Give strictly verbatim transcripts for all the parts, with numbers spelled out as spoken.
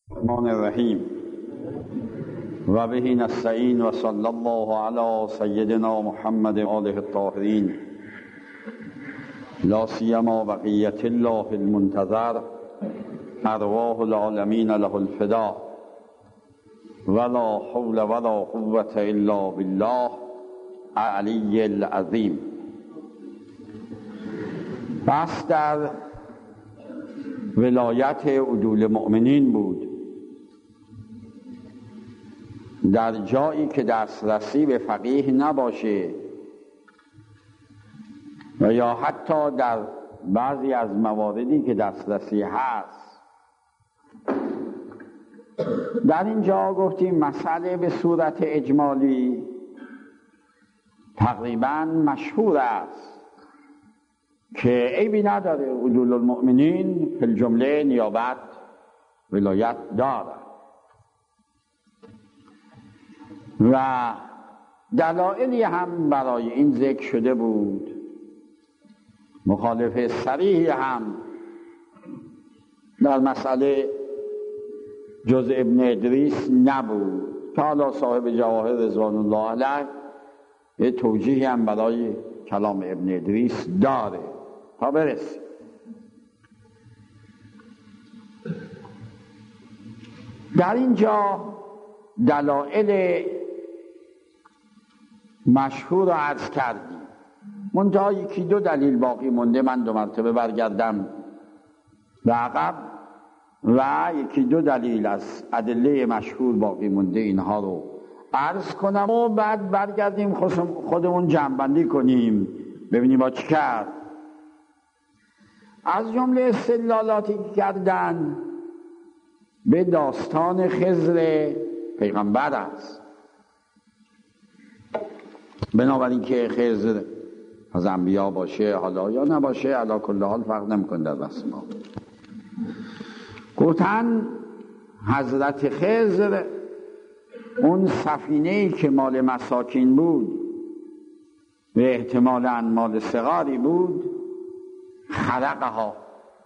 الرحمن الرحیم و به نستعین و صلی الله علی سیدنا محمد آله الطاهرین لا سیما بقیت الله المنتظر ارواح العالمین له الفدا ولا حول ولا قوة الا بالله العلی العظیم. بس در ولایت عدول مؤمنین بود، در جایی که دسترسی به فقیه نباشه و یا حتی در بعضی از مواردی که دسترسی هست. در اینجا گفتیم مسئله به صورت اجمالی تقریبا مشهور است که عیبی نداره، عدول المؤمنین فی الجمله نیابت ولایت دارد و دلایلی هم برای این ذکر شده بود. مخالف صریحی هم در مسئله جز ابن ادریس نبود که حالا صاحب جواهر رضوان الله علیه یه توجیهی هم برای کلام ابن ادریس داره تا برسیم. در اینجا دلایل مشهور رو عرض کردیم، منتها یکی دو دلیل باقی مونده. من دو مرتبه برگردم به عقب و یکی دو دلیل از ادله مشهور باقی مونده اینها رو عرض کنم و بعد برگردیم خودمون جمع‌بندی کنیم ببینیم با چی کرد. از جمله استدلالاتی که کردن به داستان خضر پیغمبر است، بنابراین که خضر از انبیا باشه حالا یا نباشه علی کل حال فرق نمیکنه در بحث ما. گفتن حضرت خضر اون سفینه‌ای که مال مساکین بود و احتمالاً مال صغاری بود خرقها.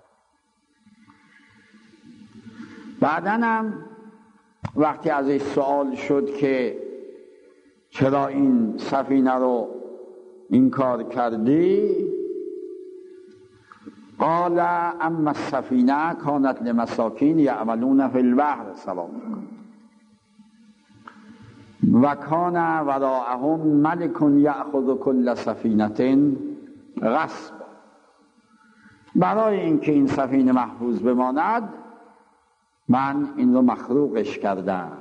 بعداً هم وقتی ازش سوال شد که چرا این سفینه رو این کار کردی، قال اما السفینه کانت لمساکین یعملون فی البحر سلام و کان وراءهم ملک یأخذ کل سفینه غصب. برای اینکه این سفینه محفوظ بماند من این رو مخروقش کردم.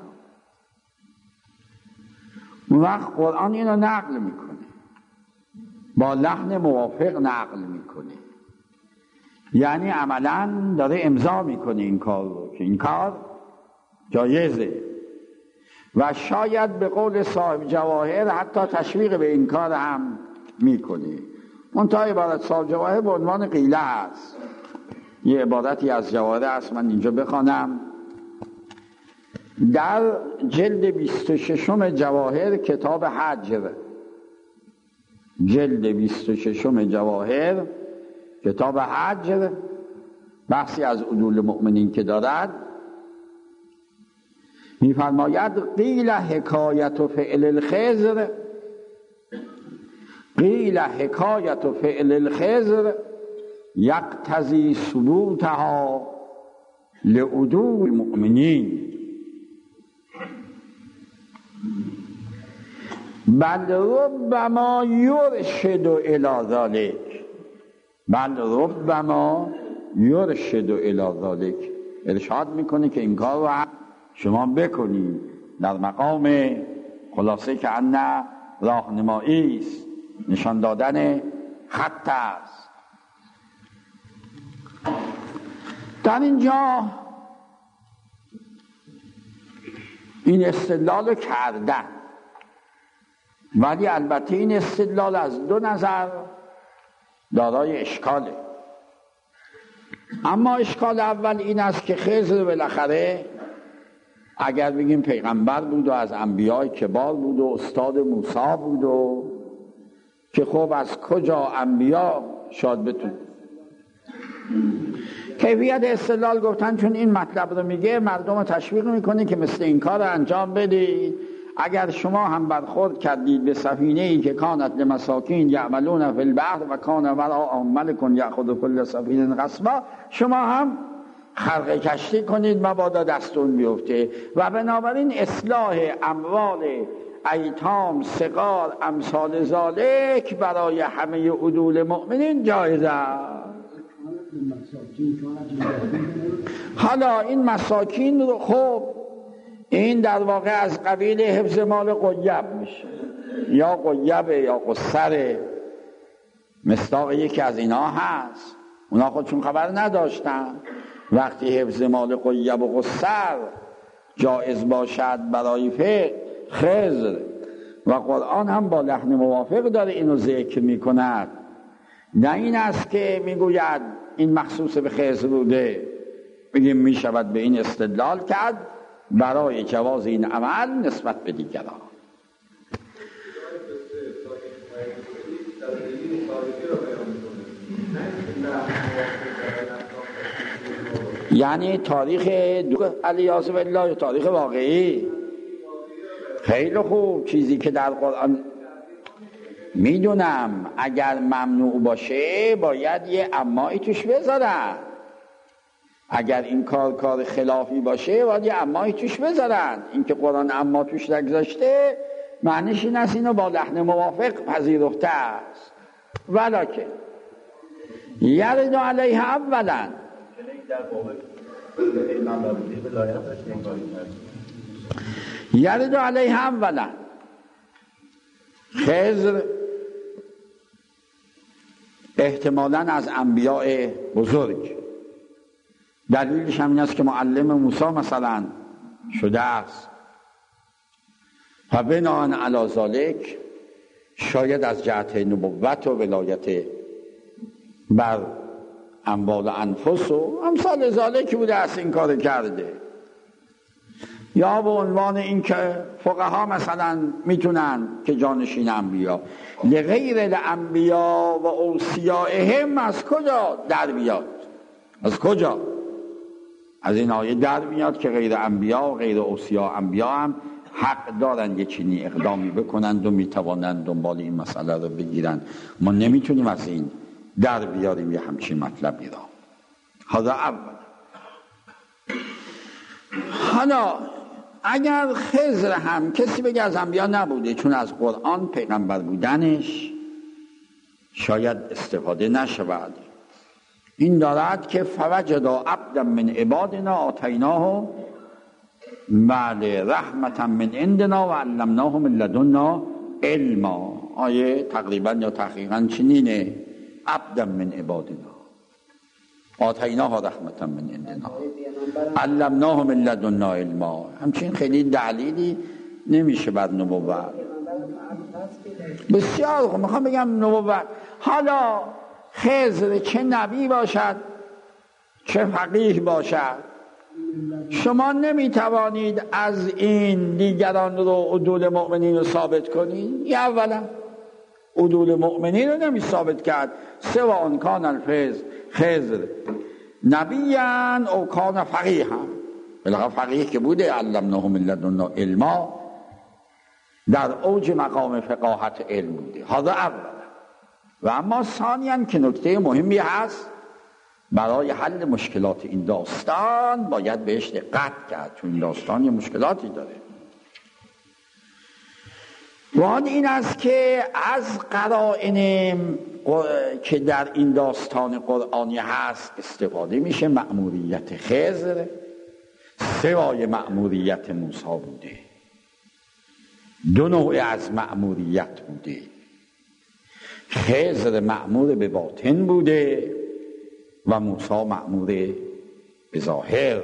اون وقت قرآن اینو نقل میکنه، با لحن موافق نقل میکنه، یعنی عملا داره امضا میکنه این کار رو که این کار جایزه و شاید به قول صاحب جواهر حتی تشویق به این کار هم میکنه. منتها عبارت صاحب جواهر به عنوان قیله است. یه عبارتی از جواهر است، من اینجا بخوانم. در جلد بیست و ششم جواهر کتاب حجر، جلد بیست و ششم جواهر کتاب حجر، بحثی از عدول مؤمنین که دارد، میفرماید قیل حکایت فعل الخضر قیل حکایت فعل الخضر یقتضی ثبوتها لعدول المؤمنین بل ربما یرشد الی ذلک بل ربما یرشد الی ذلک ارشاد میکنه که این کار رو شما بکنید در مقام خلاصه که ان راهنمایی است، نشان دادن خط است. در اینجا این استدلال کردن، ولی البته این استدلال از دو نظر دارای اشکاله. اما اشکال اول این است که خضر بالاخره اگر بگیم پیغمبر بود و از انبیای کبار بود و استاد موسی بود و که خب از کجا انبیا شاید بتون کیفیت استدلال گفتن چون این مطلب رو میگه مردم رو تشویق میکنه که مثل این کار رو انجام بدید. اگر شما هم برخورد کردید به سفینه ای که کانت لمساکین یعملون فی البحر و کان وراءهم ملک یأخذ کل سفینه غصبا، شما هم خرق کشتی کنید مبادا دستون بیفته. و بنابراین اصلاح اموال ایتام، صغار، امثال ذالک برای همه عدول مؤمنین جایز است. حالا این مساکین رو خب این در واقع از قبیل حفظ مال غیب میشه، یا غیبه یا قصره، مصداق یکی از اینا هست. اونا خودشون خبر نداشتن. وقتی حفظ مال غیب و قصر جایز باشد برای فقه خضر و قرآن هم با لحن موافق داره اینو ذکر میکند، نه این است که میگوید این مخصوص به خضر بوده، بگیم میشود به این استدلال کرد برای جواز این عمل نسبت به دیگران. یعنی تاریخ علیاذ بالله تاریخ واقعی. خیلی خوب. چیزی که در قرآن میدونم اگر ممنوع باشه باید یه امایی توش بذارن، اگر این کار کار خلافی باشه باید یه امایی توش بذارن. این که قرآن اما توش نگذاشته معنیش این است اینو با لحن موافق پذیرفته است. ولکن یرد علیه اولا یرد علیه اولا خضر احتمالاً از انبیاء بزرگ، دلیلش هم این است که معلم موسی مثلا شده است و بناءً علی ذالک شاید از جهت نبوت و ولایت بر اموال و انفس و امثال ذالک بوده است این کار کرده. یا به عنوان این که فقها مثلا میتونن که جانشین انبیا لغیر الانبیا و اوصیائهم از کجا در بیاد؟ از کجا؟ از این آیه در میاد که غیر انبیا و غیر اوصیا انبیا هم حق دارن یه چینی اقدامی بکنند و میتوانند دنبال این مسئله رو بگیرن. ما نمیتونیم از این در بیاریم یه همچین مطلبی را. حالا اول حالا اگر خضر هم کسی بگه از انبیا نبوده چون از قرآن پیغمبر بودنش شاید استفاده نشود، این دارد که فوجدا عبدا من عبادنا آتیناه بله رحمتا من عندنا و علمناه من لدنا علما. آیه تقریبا یا تحقیقا چنینه، عبدا من عبادنا آتیناه رحمتا من عندنا علمناه من لدنا علما. همچین خیلی دلیلی نمیشه بر نبوت. بسیار خوب، میخوام بگم نبوت. حالا خضر چه نبی باشد چه فقیه باشد، شما نمیتوانید از این دیگران رو عدول مؤمنین رو ثابت کنید. یا اولا عدول مؤمنین رو نمی ثابت کرد، سواء کان الفضل خضر نبیان او کان فقیه هم بلغه فقیه که بوده علمناه من لدنا علما، در اوج مقام فقاهت علم بوده. حالا اولا و اما ثانیاً که نکته مهمی هست برای حل مشکلات این داستان باید بهش دقت کرد، چون این داستان یه مشکلاتی داره. و آن این است که از قرائن که در این داستان قرآنی هست استفاده میشه مأموریت خضر سوای مأموریت موسی بوده. دو نوع از مأموریت بوده. خضر مأمور به باطن بوده و موسی مأمور به ظاهر.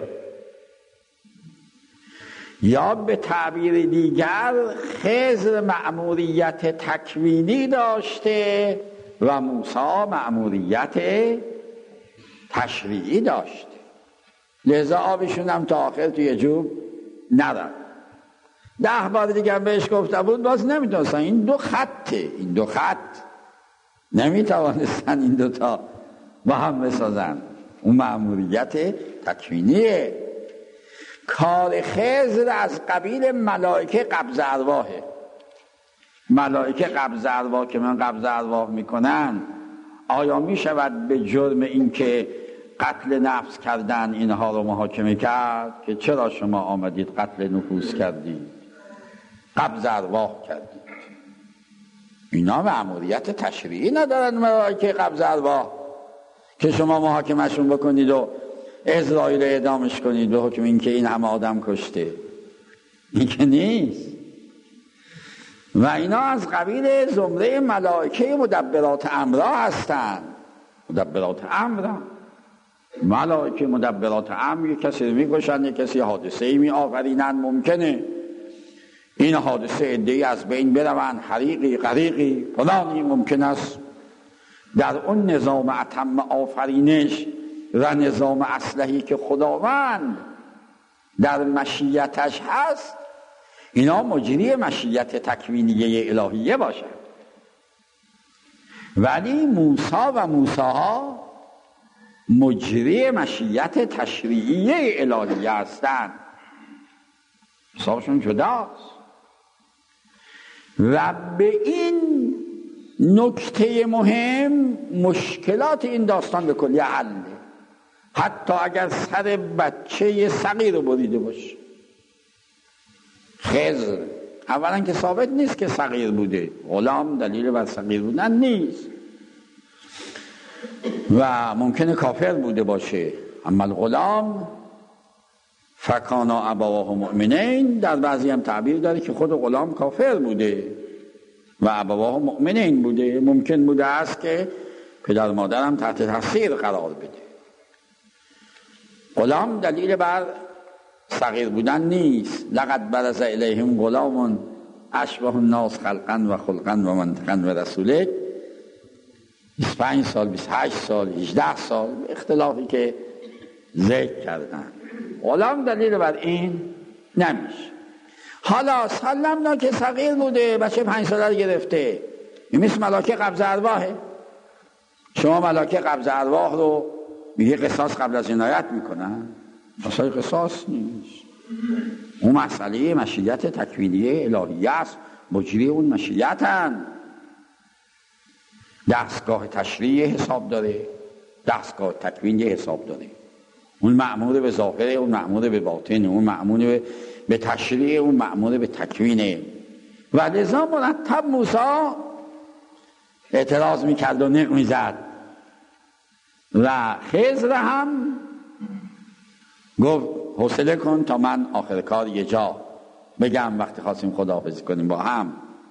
یا به تعبیر دیگر خضر مأموریت تکوینی داشته و موسی مأموریت تشریعی داشته. لذا آبشون هم تا آخر توی جوب ندارد. ده بار دیگر بهش گفته بود باز نمیتونستن. این دو خطه، این دو خط نمیتوانستن این دوتا با هم بسازن. اون مأموریت تکوینیه. کار خضر از قبیل ملائکه قبض ارواحه. ملائکه قبض ارواح که من قبض ارواح میکنن، آیا میشود به جرم این که قتل نفس کردن اینها رو محاکمه کرد که چرا شما آمدید قتل نفوس کردید، قبض ارواح کردید؟ اینا مأموریت تشریعی ندارن ملائکه قبض ارواح که شما محاکمهشون بکنید و اسرائیل اعدامش کنید به حکم این که این همه آدم کشته. این که نیست. و اینا از قبیل زمره ملائکه مدبرات امرا هستند. مدبرات امرا، ملائکه مدبرات امر، یک کسی رو میکشن، یک کسی حادثه‌ای می آفرینن. ممکنه این حادثه عده‌ای از بین بروند، حریقی غریقی فلانی ممکن است در اون نظام اتم آفرینش و نظام اصلحی که خداوند در مشیتش هست، اینا مجری مشیت تکوینیه الهیه باشند. ولی موسی و موسی‌ها مجری مشیت تشریعیه الهیه هستند. حسابشون جداست. و به این نکته مهم مشکلات این داستان به کلی حله، حتی اگر سر بچه صغیر رو بریده باشه. خضر اولا که ثابت نیست که صغیر بوده، غلام دلیل بر صغیر بودن نیست، و ممکنه کافر بوده باشه. اما الغلام فکانا ابواه مؤمنین، در بعضی هم تعبیر داره که خود غلام کافر بوده و ابواه مؤمنین بوده. ممکن بوده است که پدر مادر هم تحت تاثیر قرار بده. غلام دلیل بر صغیر بودن نیست. لقد برز الیهم غلام اشبه الناس خلقا و خلقا و منطقا و رسوله. بیست و پنج سال، بیست و هشت سال، هجده سال، اختلافی که ذکر کردن. غلام دلیل بر این نمیشه. حالا سلمنا که صغیر بوده، بچه پنج ساله رو گرفته، این مثل ملائکه قبض ارواحه. شما ملائکه قبض ارواح رو میگه قصاص قبل از جنایت میکنن؟ مسئله قصاص نیست. اون مسئله مشیت تکوینیه الهیه است، مجری اون مشیتن. دستگاه تشریع حساب داره، دستگاه تکوینی حساب داره. اون مأمور به ظاهره، اون مأمور به باطن، اون مأمور به تشریع، اون مأمور به تکوینه. و لذا مرتب موسی اعتراض میکرد و نق میزد و خضر هم گفت حوصله کن تا من آخر کار یه جا بگم وقتی خواستیم خداحافظی کنیم با هم.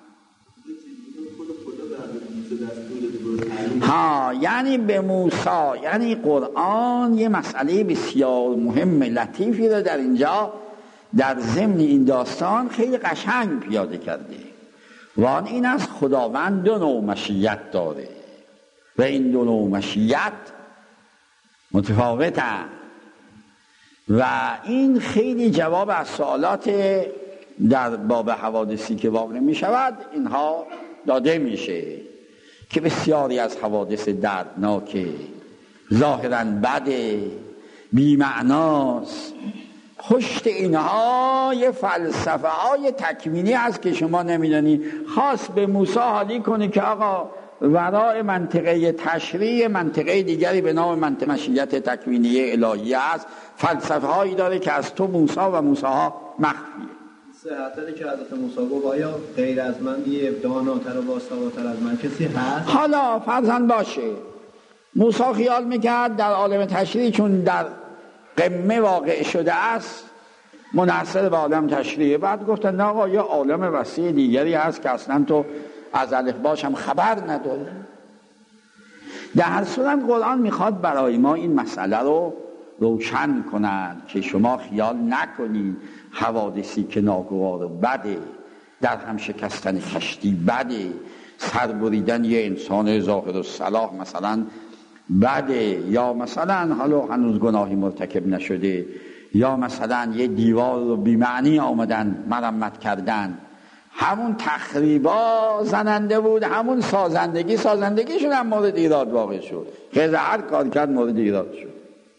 ها یعنی به موسی، یعنی قرآن یه مسئله بسیار مهم لطیفی رو در اینجا در ضمن این داستان خیلی قشنگ پیاده کرده. و آن این است خداوند دو نوع مشیت داره و این دو نوع مشیت متفاوتن و این خیلی جواب از سوالات در باب حوادثی که واقع می شود اینها داده میشه که بسیاری از حوادث دردناکه، ظاهراً بده، بی‌معناست، پشت اینها یه فلسفه های تکوینی هست که شما نمیدونی. خاص به موسی حالی کنی که آقا ورای منطقه تشریع منطقه دیگری به نام منطقه مشیت تکوینی الهی است، فلسفه هایی داره که از تو موسی و موسی ها مخفیه. صحتری که حضرت موسی گفت آیا غیر از من یه داناتر و باسوادتر از من کسی هست؟ حالا فرضاً باشه موسی خیال میکرد در عالم تشریع چون در قمه واقع شده است منحصر به عالم تشریع. بعد گفتن نه آقا یه عالم وسیع دیگری هست که اصلا تو از الفباش هم خبر نداری. در هر صورت قرآن میخواد برای ما این مسئله رو روشن کند که شما خیال نکنید حوادثی که ناگوار و بده، در هم شکستن کشتی بده، سر بریدن یه انسان ظاهر الصلاح مثلا بده، یا مثلا حالا هنوز گناهی مرتکب نشده، یا مثلا یه دیوار رو بی‌معنی آمدن مرمت کردن، همون تخریبا زننده بود، همون سازندگی سازندگیشون هم مورد ایراد واقع شد. خیلی هر کار کرد مورد ایراد شد.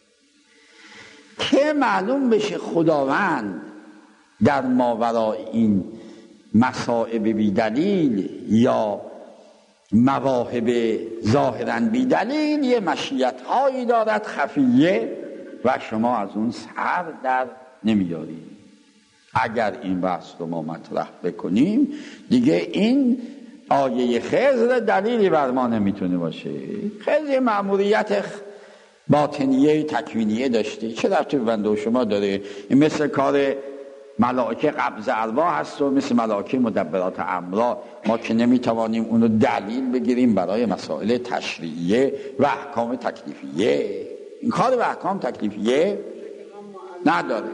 که معلوم بشه خداوند در ماورای این مصائب بی دلیل یا مواهب ظاهراً بی دلیل یه مشیت هایی دارد خفیه و شما از اون سر در نمیارید. اگر این بحث رو ما مطرح بکنیم دیگه این آیه خضر دلیلی بر ما نمیتونه باشه. خضر مأموریت باطنیه تکوینیه داشته، چه ربطی به بنده و شما داره؟ این مثل کار ملائکه قبض ارواح هست و مثل ملائکه مدبرات امرا، ما که نمیتوانیم اونو دلیل بگیریم برای مسائل تشریعیه و احکام تکلیفیه. این کار به احکام تکلیفیه نداره.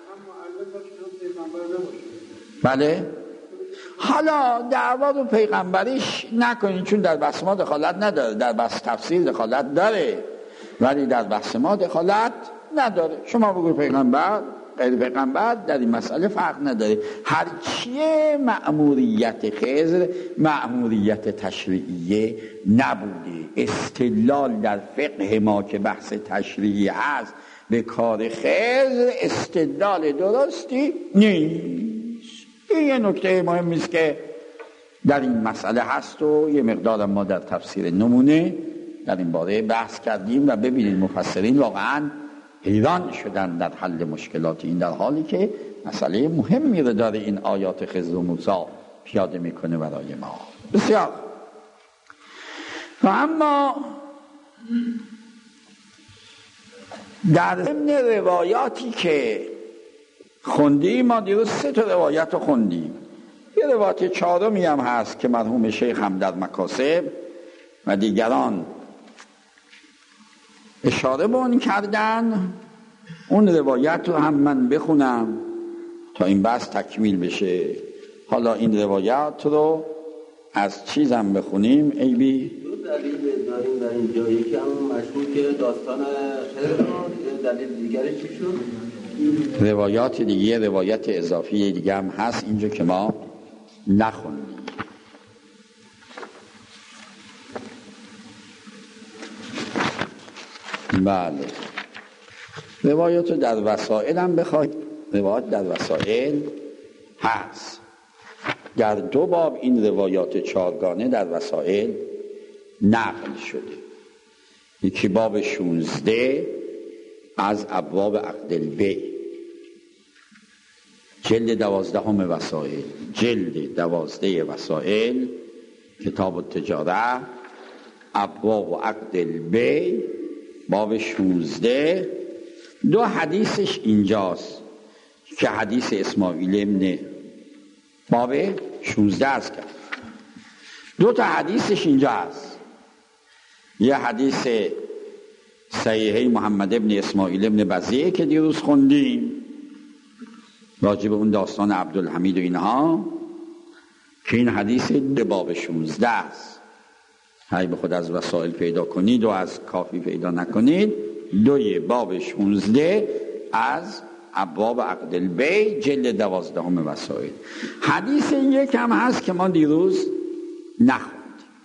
بله؟ حالا دعوا رو پیغمبریش نکنین، چون در بحث ما دخالت نداره، در بحث تفسیر دخالت داره ولی در بحث ما دخالت نداره. شما بگو پیغمبر غیر پیغمبر در این مسئله فرق نداره. هرچیه مأموریت خضر مأموریت تشریعیه نبوده. استدلال در فقه ما که بحث تشریعی هست به کار خضر استدلال درستی نیست. این یه نکته مهمی است که در این مسئله هست و یه مقدار ما در تفسیر نمونه در این باره بحث کردیم و ببینید مفسرین واقعاً حیران شدن در حل مشکلات این، در حالی که مسئله مهمی رو داره این آیات خضر و موسی پیاده میکنه برای ما. بسیار. و اما در ضمن روایاتی که خوندیم، ما دیروز سه تا روایت رو خوندیم. یه روایت چهارمی هم هست که مرحوم شیخ هم در مکاسب و دیگران اشاره به اون کردن. اون روایت رو هم من بخونم تا این بحث تکمیل بشه. حالا این روایت رو از چیزم بخونیم ای بی دلیل داریم در اینجا. یکی هم مشهور که داستان خضر، دلیل دیگرش چی شد؟ روایات دیگه، روایت اضافی دیگه هم هست اینجا که ما نخوندیم. بله، روایات در وسائل هم بخواید، روایات در وسائل هست. در دو باب این روایات چارگانه در وسائل نقل شده. یکی باب شونزده از ابواب عقد البیع، جلد دوازدهم وسائل، جلد دوازده وسائل، کتاب التجاره، ابواب عقد البیع، باب شونزده. دو حدیثش اینجاست که حدیث اسماعیل ابن باب شونزده است کرد. دو تا حدیثش اینجا هست. یه حدیث صحیحه محمد ابن اسماعیل ابن بزیه که دیروز خوندیم راجع به اون داستان عبدالحمید و اینها، که این حدیث دو باب شونزده است. هی به خود از وسائل پیدا کنید و از کافی پیدا نکنید. دوی باب شونزده از ابواب عقد البیع، جلد دوازدهم وسائل. حدیث یک هم هست که ما دیروز نخوند.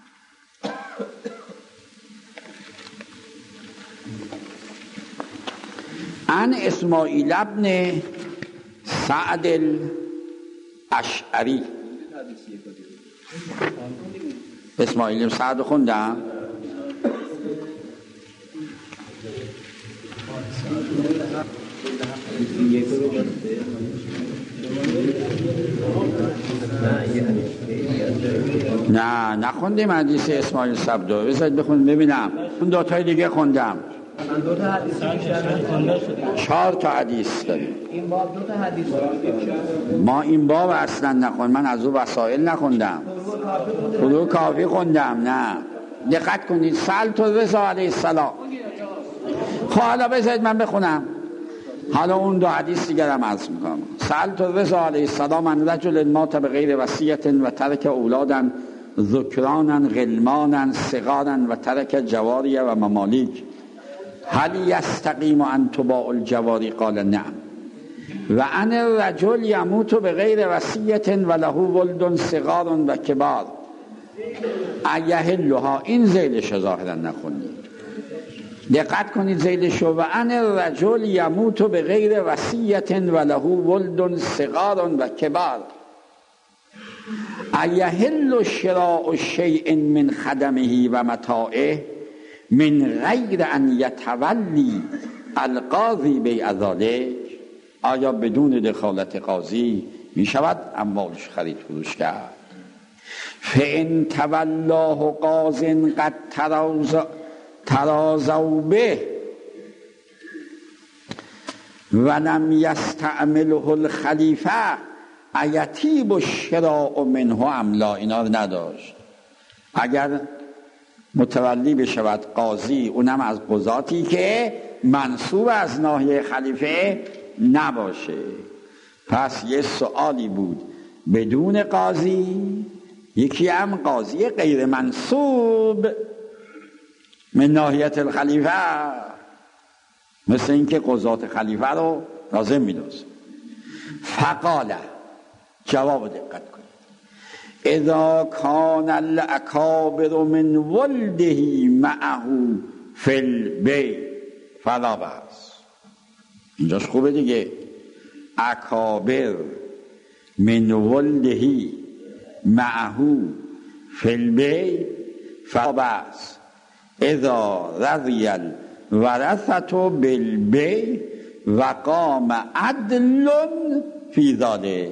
عن اسماعیل ابن سعد الاشعری. اسماعیل ابن سعد خوندم؟ نه نخوندیم حدیث اسماعیل سبدو. بذارید بخونیم ببینم. اون دو تای دیگه خوندم. من دو تا حدیث بیشتر خونده شده. چهار تا حدیث داریم. این باب دو تا حدیث داره. ما این باب اصلا نخوند. من از او وسائل نخوندم. فروع کافی خوندم. نه دقت کنید. سألت رضا علیه السلام. خب حالا بذارید من بخونم. حالا اون دو حدیث دیگر هم عرض میکنم. سألت رضا علیه السلام عن رجل مات بغیر وصیت و ترک اولادا ذکرانا غلمانا صغارا و ترک جواریه و ممالیک، هل یستقیم ان تباع الجواری؟ قال نعم. و عن الرجل یموت بغیر وصیت و له ولد صغار و کبار ایهلها. این ذیلش ظاهرا نخونید. دقت کنید زیلشو. و ان الرجل یموت به غیر وصیت و له ولد صغار و کبار ایحل شراء شیء من خدمه و متاعه من غیر ان یتولی القاضی بیع ذلک. آیا بدون دخالت قاضی می شود اموالش خرید فروش کرد؟ فان تولاه قاض قد ترازوا به و لم یستعمله الخلیفه ایتیب الشراء منه ام لا. اینا رو نداشت. اگر متولی بشود قاضی، اونم از قضاتی که منصوب از ناحیه خلیفه نباشه. پس یه سوالی بود بدون قاضی، یکی هم قاضی غیر منصوب من ناحیت الخلیفه، مثل اینکه قضات خلیفه رو لازم میدوست. فقاله، جواب دقت کنید، اذا کان الاکابر من ولده معه فی البیع فلا بأس. اینجاش خوبه دیگه. اکابر من ولده معه فی البیع فلا بأس اذا رضی الورثة بالبیع و قام عدل فی ذلک.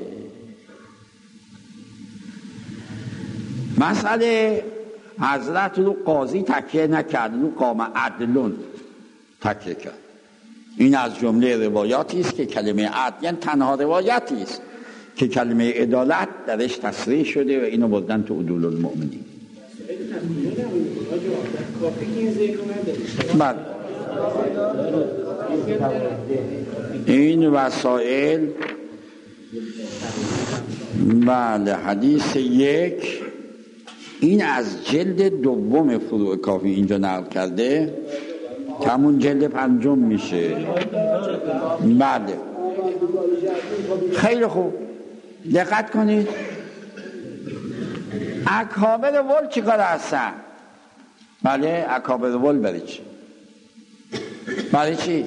مسئله حضرت رو قاضی تکیه نکرد، رو قام عدلون تکیه کرد. این از جمله روایاتی است که کلمه عدل یعنی تنها روایتی است که کلمه عدالت درش تصریح شده و اینو بردن تو عدول المؤمنین. بله، این وسائل. بله، حدیث یک این از جلد دوم فروع کافی اینجا نقل کرده، همون جلد پنجم میشه. بله، خیلی خوب دقت کنید. اکابر ول چی کار هستن؟ بله، اکابر ول برای چی؟ برای چی؟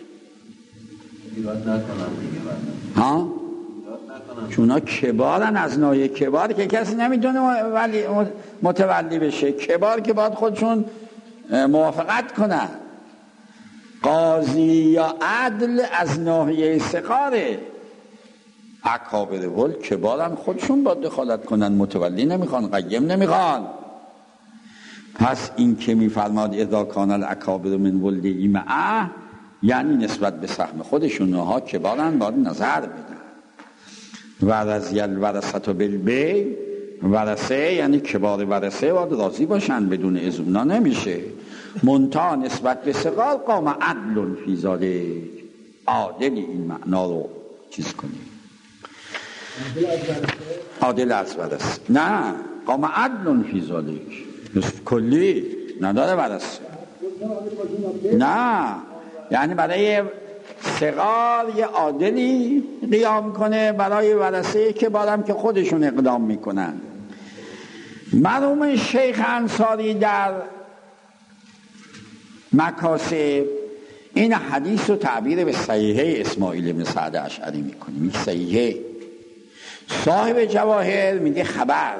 ها؟ چون ها کبارن، از ناحیه کبار که کسی نمیتونه ولی متولی بشه. کبار که باید خودشون موافقت کنن. قاضی یا عدل از ناحیه صغاره. اکابر ول کبارن، خودشون باید دخالت کنن، متولی نمیخوان، قیم نمیخوان. پس این که میفرماد اذا کان الاکابر من ولده معه، یعنی نسبت به سهم خودشون ها کبارن، باید نظر بدن. ورثی الورثة بالبیع، ورثه یعنی کبار ورثه باید راضی باشن، بدون اذن نمیشه. منتها نسبت به صغار قام عدل فی ذلک، عادلی این معنا رو چیز کنی. عادل از ورثه، نه قام عدل فی ذلک کلی نداره ورثه. نه، یعنی برای صغار یه عادلی قیام کنه، برای ورثه که بارم که خودشون اقدام میکنن. مرحوم شیخ انصاری در مکاسب این حدیث رو تعبیر به صحیحه اسماعیل بن سعد اشعری میکنه، میگه صحیحه. صاحب جواهر میگه خبر.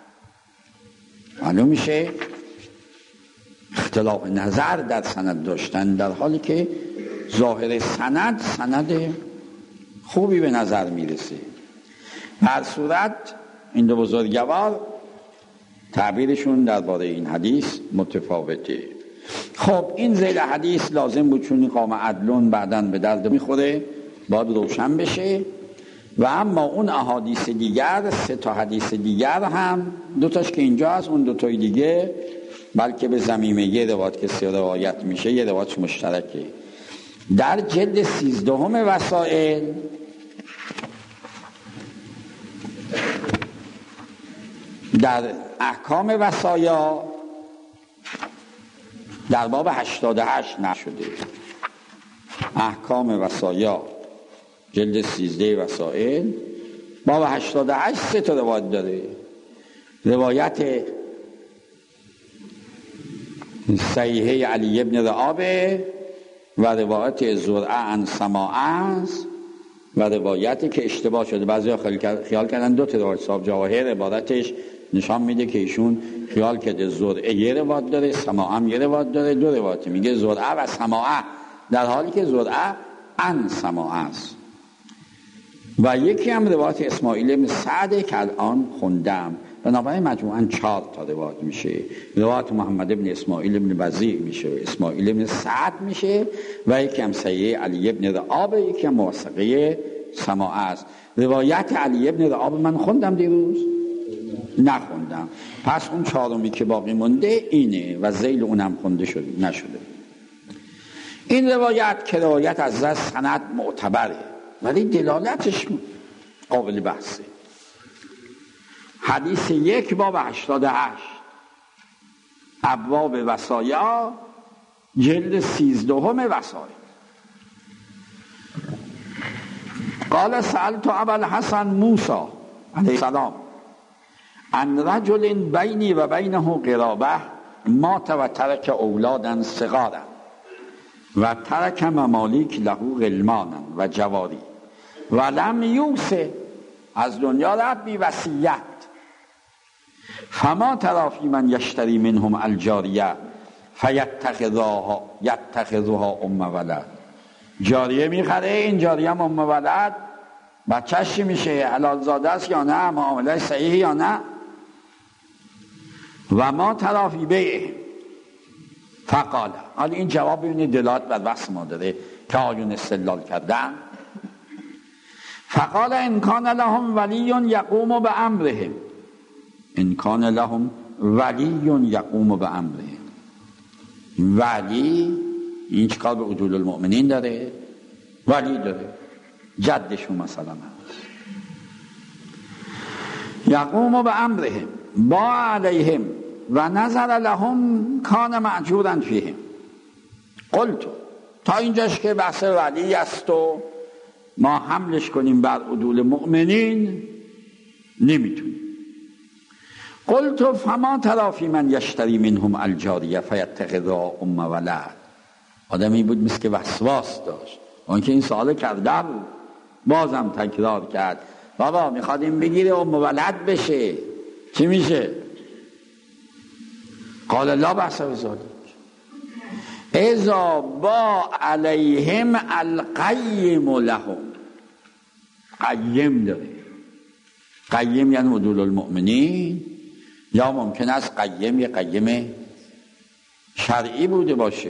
معلوم میشه اختلاف نظر در سند داشتن، در حالی که ظاهر سند سند خوبی به نظر میرسه. هر صورت این دو بزرگوار تعبیرشون درباره این حدیث متفاوته. خب این ذیل حدیث لازم بود، چون قام عدلون بعدن به درد میخوره، باید روشن بشه. و اما اون احادیث دیگر، سه تا حدیث دیگر هم، دوتاش که اینجا هست، اون دوتای دیگه بلکه به ضمیمه یه روایت که سه روایت میشه، یه روایت مشترکه. در جلد سیزدهم وسائل در احکام وصایا در باب هشتاد و هشت نشده. احکام وصایا جلد سیزده وسائل باب هشتاد و هشت سه تا روایت داره. روایت صحیحه علی ابن رعابه و روایت زرعه عن سماعه است و روایتی که اشتباه شده. بعضی خیال کردن دو تا روایت، صاحب جواهر عبارتش نشان میده که ایشون خیال کرده زرعه یه روایت داره، سماعه هم یه روایت داره، دو روایت میگه زرعه و سماعه، در حالی که زرعه عن سماعه است. و یکی هم روایت اسماعیل ابن سعد که الان خوندم، بنابراین مجموعاً چهار تا روایت میشه. روایت محمد ابن اسماعیل ابن وزیع میشه، اسماعیل ابن سعد میشه و یکی هم صحیح علی ابن رعابه، یکی هم موثقه سماعه است. روایت علی ابن رعابه من خوندم دیروز؟ نخوندم. پس اون چهارمی که باقی مونده اینه و ذیل اونم خونده شده نشده. این روایت که روایت از از سند معتبره ولی دلالتش قابل بحثه. حدیث یک باب هشتاد و هشت ابواب وصایا، جلد سیزدهم وصایا. قال سألت ابا الحسن موسی علیه السلام عن رجل بینی و بینه قرابه مات و ترک اولادا صغارا و ترک ممالیک له غلمانا و جواری و لم یوصه، از دنیا رفت بی وصیت. فما تری فی من یشتری منهم الجاریه فیتخذها یتخذها ام ولد، جاریه میخره، این جاریه هم ام ولد، بچه‌ش چی میشه؟ حلال زاده است یا نه؟ معامله صحیح یا نه؟ و ما تری فی بیع فقال، حالا این جواب ببینید دلالت بر بحث ما داره که آیون استدلال کردن. فقال ان کان لهم ولی یقوم بامرهم، ان کان لهم ولی یقوم بامرهم. ولی این چیکار به عدول المؤمنین داره؟ ولی داره، جدشون مثلا هست. یقوم بامرهم با علیهم و نظر لهم کان معجورا فیهم. قلت تا اینجاش که بحث ولی است و ما حملش کنیم بر عدول مؤمنین نمیتونیم. قلت فما تری فی من یشتری منهم الجاریه فیتخذها ام ولد. آدمی بود مثل که وسواس داشت، اون که این سوال کرده بود بازم تکرار کرد بابا میخوادیم بگیره ام ولد بشه چی میشه؟ قال لا بأس بذلک اذا با علیهم القیم لهم. قیم داره، قیم یعنی عدول المؤمنین، یا ممکن است قیم یه قیم شرعی بوده باشه.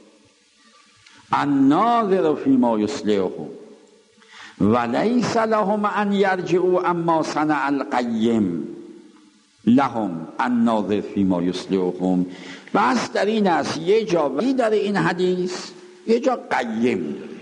الناظر فیما یصلحهم ولیس لهم ان یرجعوا اما صنع القیم لهم الناظر فیما یصلحهم. بس در این است یه جا ولی داره این حدیث، یه جا قیم داره.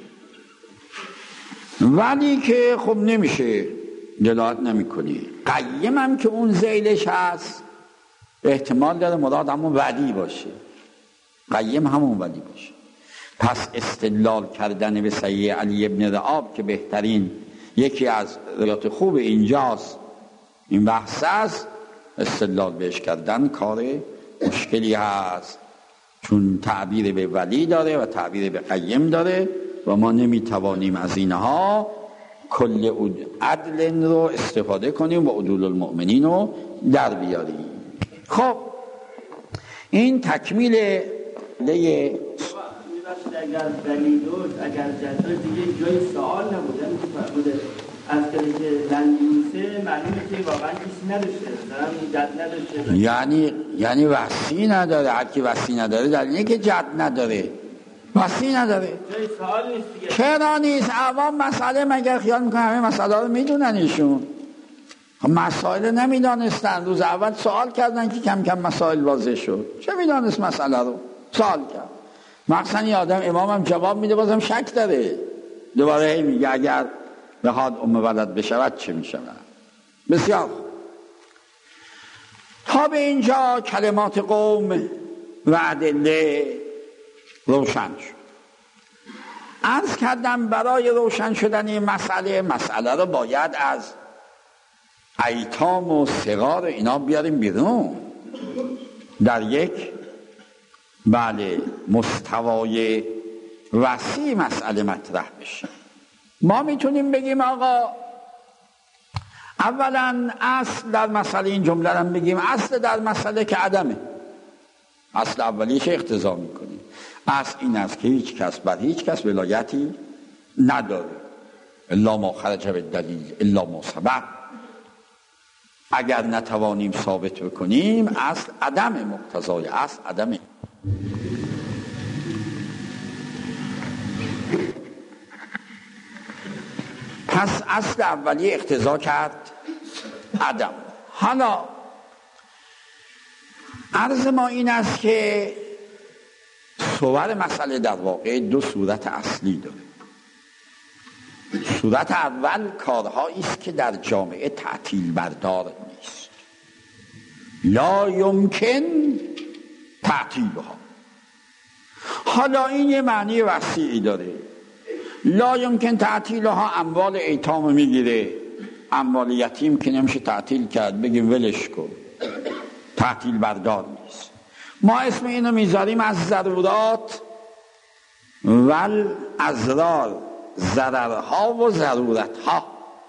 ولی که خب نمیشه دلالت نمی کنی. قیم هم که اون ذیلش هست احتمال داره مراد همون ولی باشه، قیم همون ولی باشه. پس استدلال کردن به صحیح علی ابن رعاب که بهترین یکی از روایات خوب اینجاست، این بحث است، استدلال بهش کردن کار مشکلی هست، چون تعبیر به ولی داره و تعبیر به قیم داره و ما نمیتوانیم از اینها کل عدل رو استفاده کنیم و عدول المؤمنین رو در بیاریم. خب این تکمیل لیه اگر دلیل داشت، اگر جزا دیگه جای سوال نبوده بوده از کلی که لندیوسه معلومه که واقعا کسی نداشته، دارم جد نداشته، یعنی یعنی وصی نداره. هر کی وصی نداره دلیل اینه که جد نداره، وصی نداره، جای سوال نیست دیگه. چرا نیست؟ عوام مسئله مگر خیال میکنه همه مسئله رو میدونن ایشون؟ مسائل نمیدانستن، روز اول سوال کردن که کم کم مسائل واضح شد. چه میدانست مسئله رو؟ سوال کرد. مثلا یه آدم امام هم جواب میده بازم شک داره، دوباره هی میگه اگر بخواد ام ولد بشود چه میشود. بسیار خوب. تا به اینجا کلمات قوم و ادله روشن شد. عرض کردم برای روشن شدن این مسئله مسئله رو باید از ایتام و صغار اینا بیاریم بیرون، در یک بله مستوای وسیع مسئله مطرح بشه. ما میتونیم بگیم آقا اولا اصل در مسئله، این جمله رو بگیم اصل در مسئله که عدمه، اصل اولیش اقتضا میکنیم. اصل این است که هیچ کس بر هیچ کس ولایتی نداره الا ما خرج بالدلیل الا ما سبق. اگر نتوانیم ثابت بکنیم اصل عدم، مقتضای اصل عدمه. پس اصل اولی اقتضا کرد عدم. حالا عرض ما این است که صور مسئله در واقع دو صورت اصلی داره. صورت اول کارهایی است که در جامعه تعطیل بردار نیست، لا یمکن تعطیلها. حالا این یه معنی وسیعی داره. لا یمکن تعطیلها اموال ایتام میگیره، اموال یتیم که نمیشه تعطیل کرد، بگیم ولش کن، تعطیل بردار نیست. ما اسم اینو میذاریم از ضرورات ول اضرار، ضررها و ضرورتها.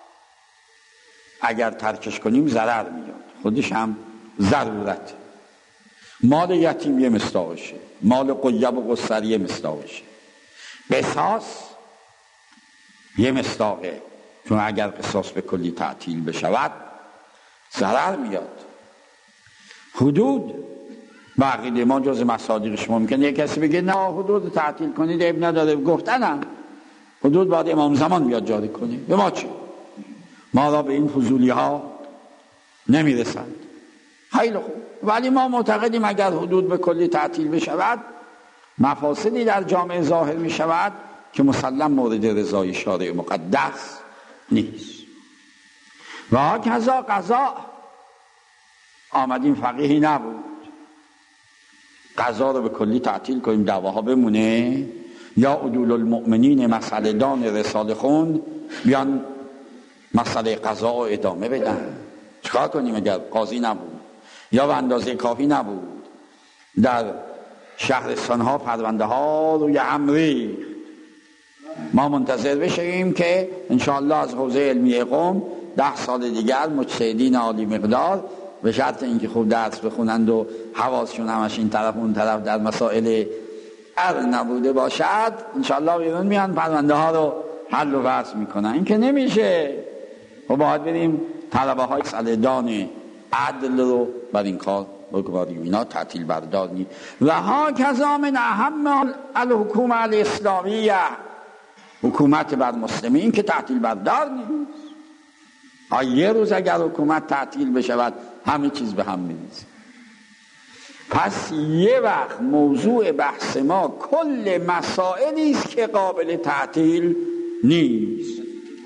اگر ترکش کنیم ضرر میاد، خودش هم ضرورت. مال یتیم یه مصداقشه، مال قیب و قصر یه مصداقشه، قصاص یه مصداقه، چون اگر قصاص به کلی تعطیل بشود ضرر میاد. حدود بقیده ما جز مصادیق شما ممکنه یک کسی بگه نه حدود تعطیل کنید عیب نداره، گفتنم حدود باید امام زمان بیاد جاری کنه، به ما چی؟ ما را به این فضولی ها نمیرسند. خیلی خوب، ولی ما معتقدیم اگر حدود به کلی تعطیل بشود مفاسدی در جامعه ظاهر می شود که مسلم مورد رضای شارع مقدس نیست. و هکذا قضا، آمدیم فقیهی نبود قضا رو به کلی تعطیل کنیم دعواها بمونه، یا عدول المؤمنین مسئله دان رساله خون بیان مسئله قضا رو ادامه بدن. چکار کنیم اگر قاضی نبود یا به اندازه کافی نبود؟ در شهرستان ها پرونده ها روی هم ریخت. ما منتظر بشیم که انشاءالله از حوزه علمی قم ده سال دیگر مجتهدین عالی مقدار به شرط اینکه خوب درس بخونند و حواسشون همش این طرف اون طرف در مسائل عقل نبوده باشد، انشاءالله بیرون میان پرونده ها رو حل و فصل میکنن. این که نمیشه و باید بریم طلبه های مسئله دان عدل رو بر این کار بگذاریم. اینا تعطیل بردار نیست. و ها کذا من اهم الحکومه الاسلامیه، حکومت بر مسلمین که تعطیل بردار نیست. یه روز اگر حکومت تعطیل بشود همه چیز به هم میریزه. پس یه وقت موضوع بحث ما کل مسائلی است که قابل تعطیل نیست،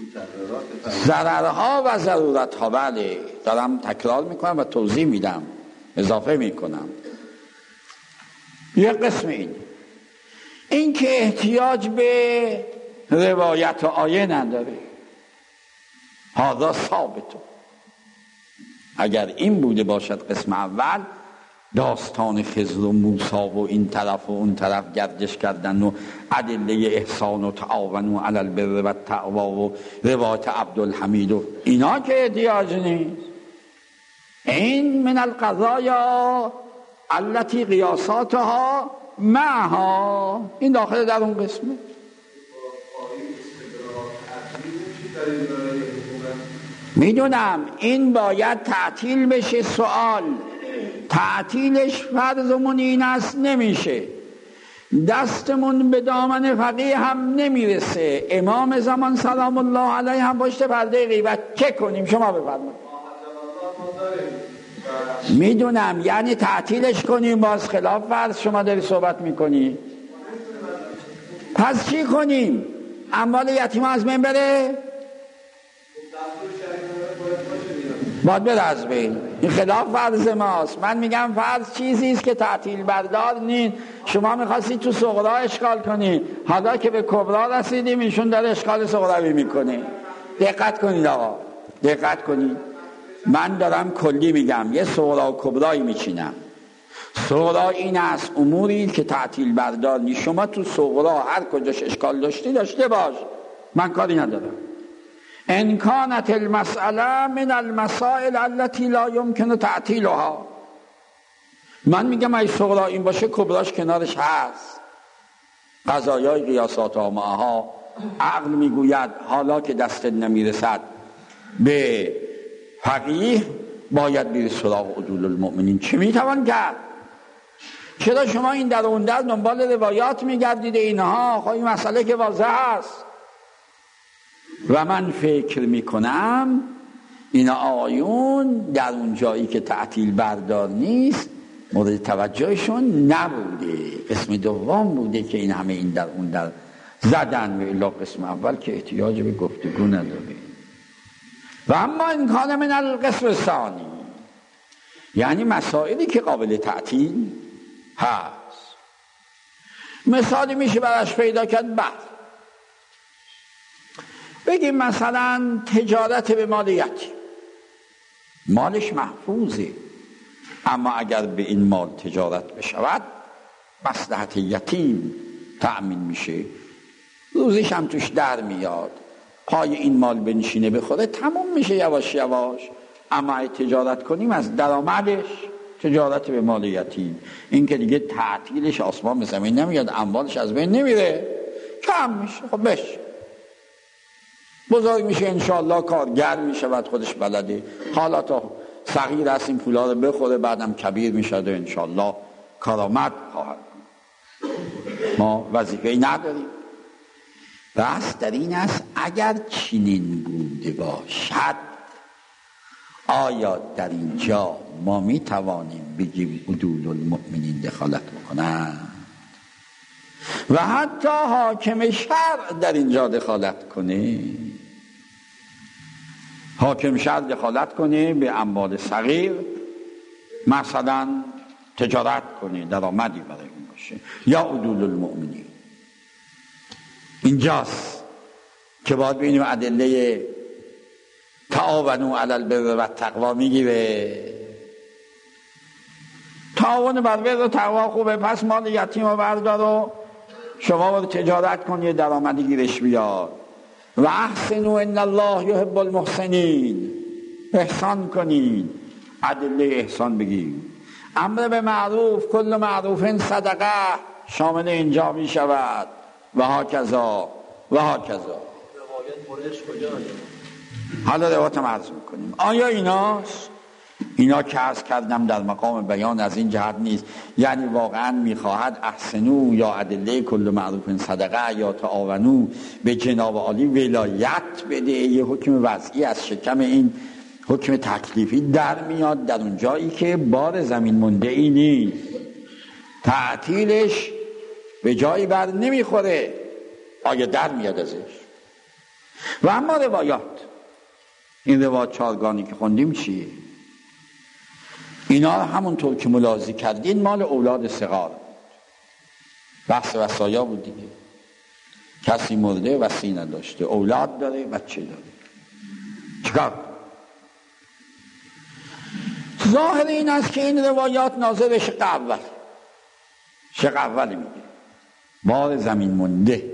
ضررها و ضرورتها. بله دارم تکرار میکنم و توضیح میدم، اضافه میکنم. یه قسم این این که احتیاج به روایت و آیه نداره، هذا ثابت. اگر این بوده باشد قسم اول، داستان خضر و موسی و این طرف و اون طرف گردش کردن و ادله احسان و تعاون و علی البر و التقوا و روایت عبدالحمید و اینا که احتیاج نیست. این من القضایا التي قیاساتها معها، این داخل در اون قسمه. میدونم این باید تعطیل بشه. سوال تعطیلش فرضمون این است نمیشه، دستمون به دامن فقیه هم نمیرسه، امام زمان سلام الله علیه هم پشت پرده غیبت، چه کنیم؟ شما بفرمایید. میدونم یعنی تعطیلش کنیم باز خلاف فرض شما داری صحبت میکنی. پس چی کنیم؟ اموال یتیم از بین بره؟ باید بره از بین. این خلاف فرض ماست. من میگم فرض چیزی است که تعطیل بردار نیست. شما میخواستید تو صغرا اشکال کنید، حالا که به کبرا رسیدیم ایشون داره اشکال صغروی میکنه. دقت کنید آقا، دقت کنید. من دارم کلی میگم، یه صغرا و کبرایی میچینم. صغرا این است اموری که تعطیل بردار نیست. شما تو صغرا هر کجاش اشکال داشتی داشته باش، من کاری ندارم. ان کانت المسئله من المسائل التي لا يمكن تعطیلها، من میگم ای صغرا این باشه کبراش کنارش هست. قضایای قیاسات و معها عقل میگوید حالا که دستت نمیرسد به فقیه باید بری سراغ عدول المؤمنین. چه میتوان کرد؟ چرا شما این در اون در دنبال روایات میگردید اینها؟ خب این مسئله که واضح است. و من فکر میکنم این آیون در اون جایی که تعطیل بردار نیست مورد توجهشون نبوده، قسم دوم بوده که این همه این در اون در زدن، و الا قسم اول که احتیاج به گفتگو نداره. و اما این کان من القسم ثانی، یعنی مسائلی که قابل تعطیل هست. مثالی میشه براش پیدا کرد. بعد بگیم مثلا تجارت به مال یتیم، مالش محفوظه، اما اگر به این مال تجارت بشود مصلحت یتیم تأمین میشه، روزش هم توش در میاد، پای این مال بنشینه بخوره، تمام میشه یواش یواش. اما اگه تجارت کنیم از درآمدش، تجارت به مال یتیم، این که دیگه تعطیلش آسمان به زمین نمیاد، اموالش از بین نمیره، کم میشه. خب بشه بزرگ میشه انشاءالله، کارگر میشه، بعد خودش بلده، حالا تا صغیر است این پولا رو بخوره، بعدم کبیر میشه و انشاءالله کارآمد خواهد. ما وظیفه‌ای نداریم. بس در این است اگر چنین بوده باشد آیا در اینجا ما میتوانیم بگیم عدول المؤمنین دخالت بکنند و حتی حاکم شرع در اینجا دخالت کنه؟ حاکم شرع دخالت کنه به اموال صغیر، مثلا تجارت کنه، درآمدی برای اون باشه، یا عدول المؤمنین. اینجاست که باید ببینیم ادله تعاونوا علی البر و التقوا میگیره. تعاون بر بر و تقوا خوبه، پس مال یتیم رو بردار و شما باید تجارت کنی، درآمدی گیرش بیاد. و احسنوا ان الله یحب المحسنین، احسان کنین، ادله احسان بگیم. امر به معروف، کل معروف صدقه شامل اینجا می شود. و ها کذا و ها کذا. روایت برش کجاست؟ حالا روایت هم عرض میکنیم. آیا ایناست؟ اینا که عرض کردم در مقام بیان از این جهت نیست، یعنی واقعا میخواهد احسنو یا ادله کل معروف صدقه یا تعاونو به جناب عالی ولایت بده. یه حکم وضعی از شکم این حکم تکلیفی در میاد در اون جایی که بار زمین مونده ای نیست، تعطیلش به جایی بر نمیخوره، آیا در میاد ازش. و اما روایات، این روایات چارگانی که خوندیم چیه؟ اینا همونطور که ملاحظه کردین مال اولاد صغار، بحث وصایا بود دیگه. کسی مرده وصی نداشته، اولاد داره، بچه داره، چیکار؟ ظاهر این است که این روایات ناظر به شق اول، شق اول میگه مال زمین مونده،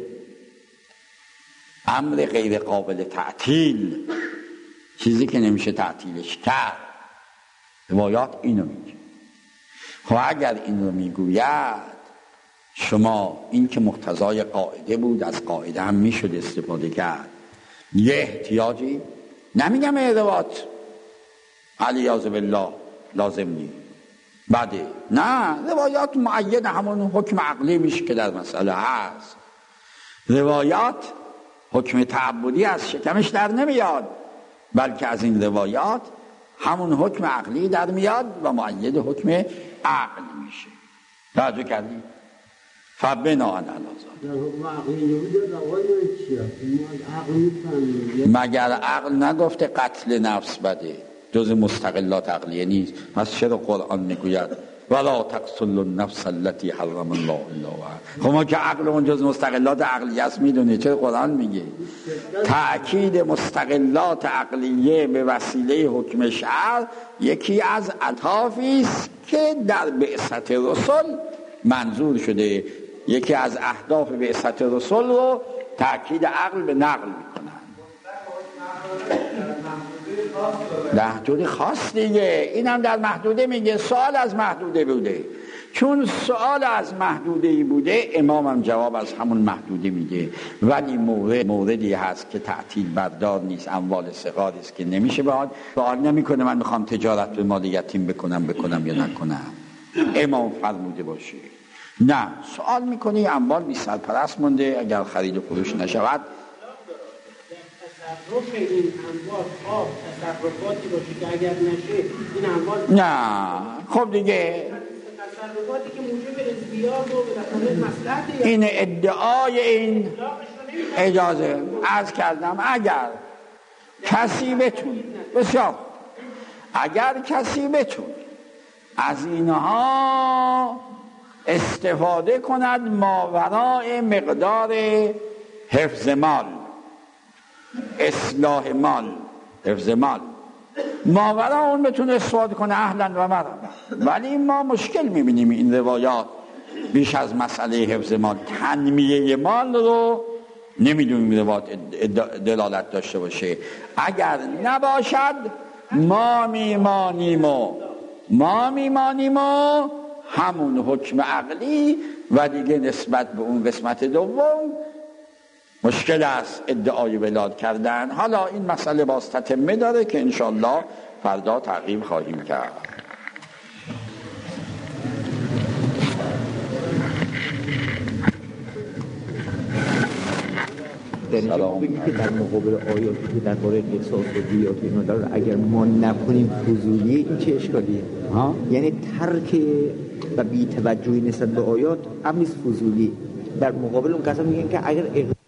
امر غیر قابل تعطیل، چیزی که نمیشه تعطیلش کرد. روایات اینو میگه. خب اگر این رو میگوید، شما این که مقتضای قاعده بود، از قاعده هم میشد استفاده کرد. یه احتیاجی نمیگم روایات علیاذ بالله لازم نیست، بده، نه، روایات معید همون حکم عقلی میشه که در مسئله هست. روایات حکم تعبدی از شکمش در نمیاد، بلکه از این روایات همون حکم عقلی در میاد و معید حکم عقل میشه. توجه کردید؟ فبنا علی مگر عقل نگفته قتل نفس بده، جز مستقلات عقلیه نیست؟ پس چرا قرآن میگوید ولا تقتلوا النفس التي حرم الله الا وحده. خب ما که عقل اون جز مستقلات عقلیه است میدونه، چرا قرآن میگه تأکید مستقلات عقلیه به وسیله حکم شرع یکی از اهدافی است که در بعثت رسل منظور شده. یکی از اهداف بعثت رسل رو تأکید عقل به نقل میکنن. محدوده خاص دیگه، اینم در محدوده میگه. سوال از محدوده بوده، چون سوال از محدوده ای بوده امامم جواب از همون محدوده میگه. ولی مورد موردی هست که تعطیل بردار نیست، اموال صغار است که نمیشه باید سوال نمیکنه من میخوام تجارت به مال یتیم بکنم بکنم یا نکنم، امام فرموده باشه. نه، سوال میکنه اموال بی سرپرست مونده، اگر خرید و فروش نشود تصرف این اموال خواه تصرفاتی باشه که اگر نشه این اموال نه. خب دیگه تصرفاتی که موجب ازدیاد و بالاخره مصلحت این ادعای این اجازه عرض کردم اگر کسی بتون بسیار اگر کسی بتون از اینها استفاده کند ماوراء مقدار حفظ مال، اصلاح مال، حفظ مال، ماوراء اون بتونه استفاده کنه اهلا و مرحبا. ولی ما مشکل میبینیم این روایات بیش از مسئله حفظ مال، تنمیه مال رو نمیدونیم روایات دلالت داشته باشه. اگر نباشد ما میمانیم و ما میمانیم و همون حکم عقلی و دیگه نسبت به اون قسمت دوم مشکل است ادعای ولاد کردن. حالا این مسئله باز تتمه داره که انشالله فردا تعقیب خواهیم کرد. در اینجا بگید که در مقابل آیاتی که درباره قصاص و دیات و اینا داره اگر ما نکنیم فضولیه، این چه اشکالیه؟ ها؟ یعنی ترک و بی‌توجهی نسبت به آیات هم نیست فضولی. در مقابل اون کسا میگن که اگر